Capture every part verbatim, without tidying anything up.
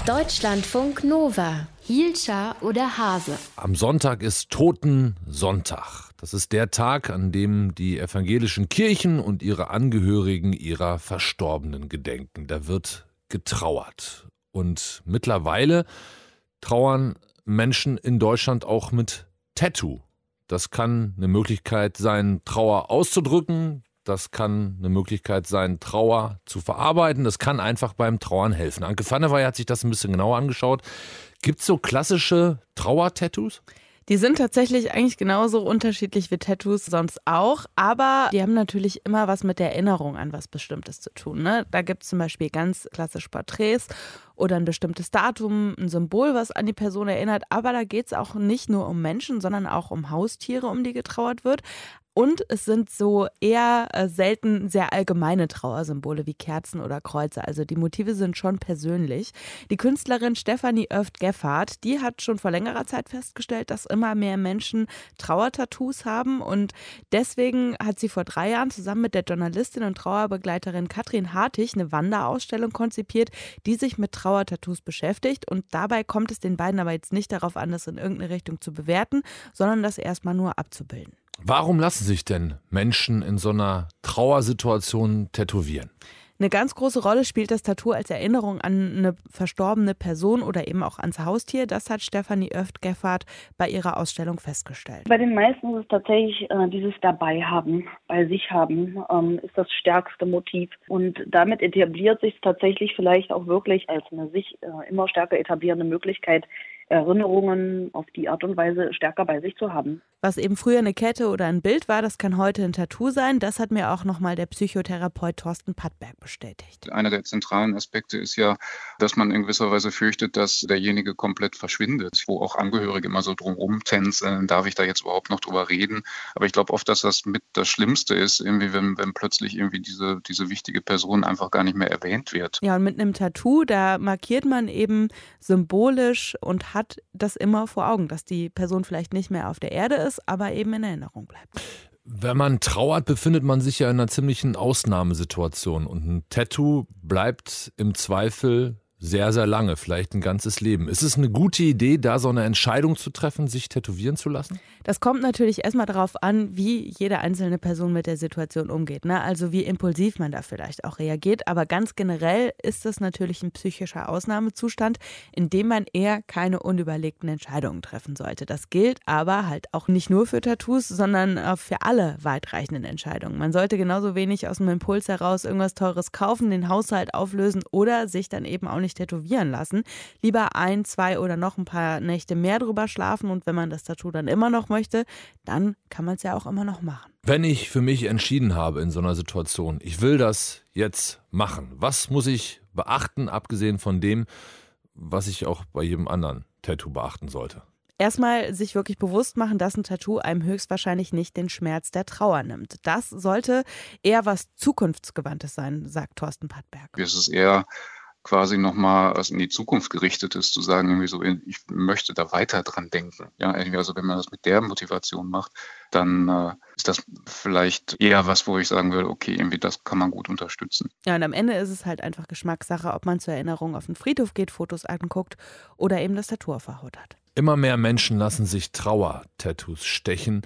Deutschlandfunk Nova. Hielscher oder Hase? Am Sonntag ist Totensonntag. Das ist der Tag, an dem die evangelischen Kirchen und ihre Angehörigen ihrer Verstorbenen gedenken. Da wird getrauert. Und mittlerweile trauern Menschen in Deutschland auch mit Tattoo. Das kann eine Möglichkeit sein, Trauer auszudrücken. Das kann eine Möglichkeit sein, Trauer zu verarbeiten. Das kann einfach beim Trauern helfen. Anke Pfannewey hat sich das ein bisschen genauer angeschaut. Gibt es so klassische Trauertattoos? Die sind tatsächlich eigentlich genauso unterschiedlich wie Tattoos sonst auch, aber die haben natürlich immer was mit der Erinnerung an was Bestimmtes zu tun. Ne? Da gibt es zum Beispiel ganz klassisch Porträts oder ein bestimmtes Datum, ein Symbol, was an die Person erinnert. Aber da geht es auch nicht nur um Menschen, sondern auch um Haustiere, um die getrauert wird. Und es sind so eher äh, selten sehr allgemeine Trauersymbole wie Kerzen oder Kreuze. Also die Motive sind schon persönlich. Die Künstlerin Stefanie Oeft-Geffard, die hat schon vor längerer Zeit festgestellt, dass immer mehr Menschen Trauertattoos haben. Und deswegen hat sie vor drei Jahren zusammen mit der Journalistin und Trauerbegleiterin Katrin Hartig eine Wanderausstellung konzipiert, die sich mit Trauertattoos beschäftigt. Und dabei kommt es den beiden aber jetzt nicht darauf an, das in irgendeine Richtung zu bewerten, sondern das erstmal nur abzubilden. Warum lassen sich denn Menschen in so einer Trauersituation tätowieren? Eine ganz große Rolle spielt das Tattoo als Erinnerung an eine verstorbene Person oder eben auch ans Haustier. Das hat Stefanie Oeft-Geffard bei ihrer Ausstellung festgestellt. Bei den meisten ist es tatsächlich äh, dieses Dabeihaben, bei sich haben, ähm, ist das stärkste Motiv. Und damit etabliert sich es tatsächlich vielleicht auch wirklich als eine sich äh, immer stärker etablierende Möglichkeit, Erinnerungen auf die Art und Weise stärker bei sich zu haben. Was eben früher eine Kette oder ein Bild war, das kann heute ein Tattoo sein. Das hat mir auch nochmal der Psychotherapeut Thorsten Pattberg bestätigt. Einer der zentralen Aspekte ist ja, dass man in gewisser Weise fürchtet, dass derjenige komplett verschwindet, wo auch Angehörige immer so drumherum tänzeln. Darf ich da jetzt überhaupt noch drüber reden? Aber ich glaube oft, dass das mit das Schlimmste ist, irgendwie, wenn, wenn plötzlich irgendwie diese, diese wichtige Person einfach gar nicht mehr erwähnt wird. Ja, und mit einem Tattoo, da markiert man eben symbolisch und hat das immer vor Augen, dass die Person vielleicht nicht mehr auf der Erde ist, aber eben in Erinnerung bleibt. Wenn man trauert, befindet man sich ja in einer ziemlichen Ausnahmesituation. Und ein Tattoo bleibt im Zweifel sehr, sehr lange, vielleicht ein ganzes Leben. Ist es eine gute Idee, da so eine Entscheidung zu treffen, sich tätowieren zu lassen? Das kommt natürlich erstmal darauf an, wie jede einzelne Person mit der Situation umgeht, ne? Also wie impulsiv man da vielleicht auch reagiert. Aber ganz generell ist das natürlich ein psychischer Ausnahmezustand, in dem man eher keine unüberlegten Entscheidungen treffen sollte. Das gilt aber halt auch nicht nur für Tattoos, sondern für alle weitreichenden Entscheidungen. Man sollte genauso wenig aus dem Impuls heraus irgendwas Teures kaufen, den Haushalt auflösen oder sich dann eben auch nicht tätowieren lassen. Lieber ein, zwei oder noch ein paar Nächte mehr drüber schlafen und wenn man das Tattoo dann immer noch möchte, dann kann man es ja auch immer noch machen. Wenn ich für mich entschieden habe in so einer Situation, ich will das jetzt machen, was muss ich beachten, abgesehen von dem, was ich auch bei jedem anderen Tattoo beachten sollte? Erstmal sich wirklich bewusst machen, dass ein Tattoo einem höchstwahrscheinlich nicht den Schmerz der Trauer nimmt. Das sollte eher was Zukunftsgewandtes sein, sagt Thorsten Pattberg. Es ist eher quasi nochmal was in die Zukunft gerichtet ist, zu sagen, irgendwie so, ich möchte da weiter dran denken. Ja, also wenn man das mit der Motivation macht, dann äh, ist das vielleicht eher was, wo ich sagen würde, okay, irgendwie das kann man gut unterstützen. Ja, und am Ende ist es halt einfach Geschmackssache, ob man zur Erinnerung auf den Friedhof geht, Fotos anguckt oder eben das Tattoo auf der Haut hat. Immer mehr Menschen lassen sich Trauer-Tattoos stechen,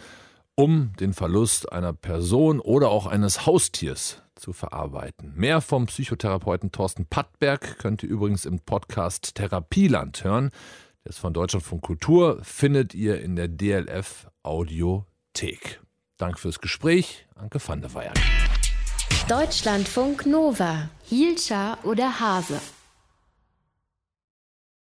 um den Verlust einer Person oder auch eines Haustiers zu verarbeiten. Mehr vom Psychotherapeuten Thorsten Pattberg könnt ihr übrigens im Podcast Therapieland hören. Der ist von Deutschlandfunk Kultur, findet ihr in der D L F Audiothek. Danke fürs Gespräch, Anke Pfannewey. Deutschlandfunk Nova. Hielscher oder Hase?